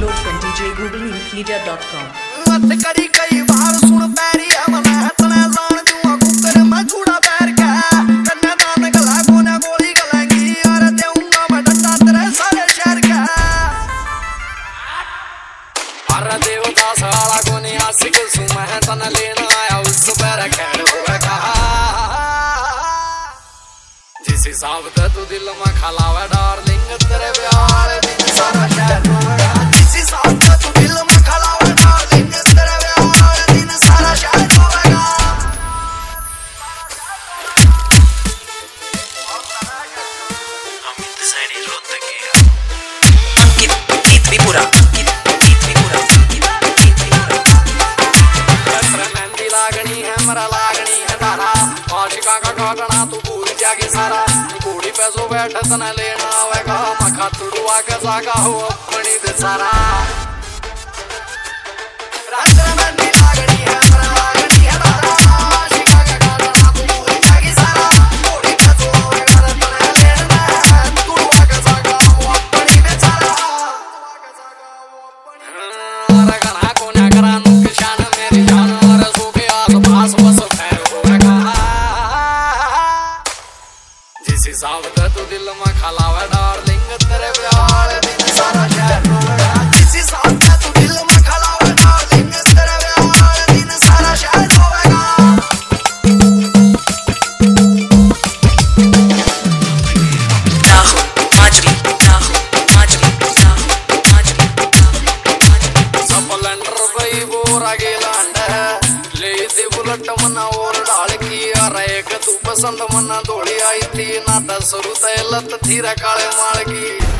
Download from djgooglemedia.com. मत करी कई बार सुन पैरी हमने तने जान जुआ कुकर में छुड़ा पैर का कन्या दान गला कोना गोली गलाएगी और देऊंगा मैं डंडा तेरे सारे शहर का अरे देवता साला कोनी आशिक सुमा है तने लेना आया उस पैर खैर हुआ कहा जिस हिसाब से तू दिल में खलावा डार्लिंग तेरे प्यार दिन सारा शहर होगा जिस हिसाब से तू दिल में खलावा डार्लिंग तेरे प्यार दिन सारा शहर होगा अमित सैनी रोहतकी अंकित त्रिपुरा मेहंदी लागनी है मरा लागनी है तारा आशिका का घटना तू भूल जागी सारा घोड़ी पे जो बैठत न लेना आवेगा मखा तुड़ुआ के जागा हो अपनी दे सारा रात मेहंदी लागनी है मरा लागनी है तारा आशिका का घटना तू भूल जागी सारा घोड़ी पे जो बैठत न लेना तुड़ुआ के जागा हो अपनी दे सारा रगना कोना करानु के शान मेरी जान और सो के आसपास बस खैर होगा जिस हिसाब से तू दिल में खलावा डार्लिंग तेरे प्यार दिन सारा शहर होगा जिस हिसाब से तू दिल में खलावा डार्लिंग तेरे प्यार दिन सारा शहर होगा सपलेंडर भाई बोरा गेलांड ले दे बुलेट मना और डाल की अरे एक तू पसंद मना दौड़ी आई थी ना 10 रुपए लत थी रे काले माल की